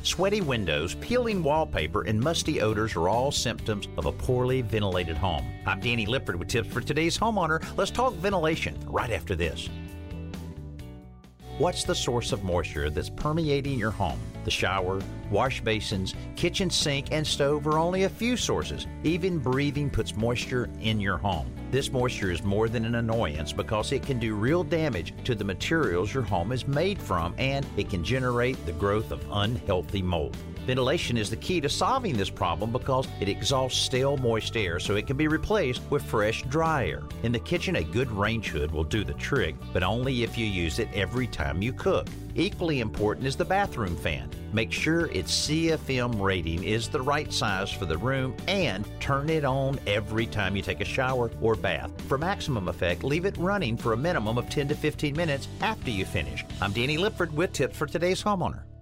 Sweaty windows, peeling wallpaper, and musty odors are all symptoms of a poorly ventilated home. I'm Danny Lipford with tips for today's homeowner. Let's talk ventilation right after this. What's the source of moisture that's permeating your home? The shower, wash basins, kitchen sink, and stove are only a few sources. Even breathing puts moisture in your home. This moisture is more than an annoyance because it can do real damage to the materials your home is made from, and it can generate the growth of unhealthy mold. Ventilation is the key to solving this problem because it exhausts stale, moist air so it can be replaced with fresh, dry air. In the kitchen, a good range hood will do the trick, but only if you use it every time you cook. Equally important is the bathroom fan. Make sure its CFM rating is the right size for the room and turn it on every time you take a shower or bath. For maximum effect, leave it running for a minimum of 10 to 15 minutes after you finish. I'm Danny Lipford with tips for today's homeowner.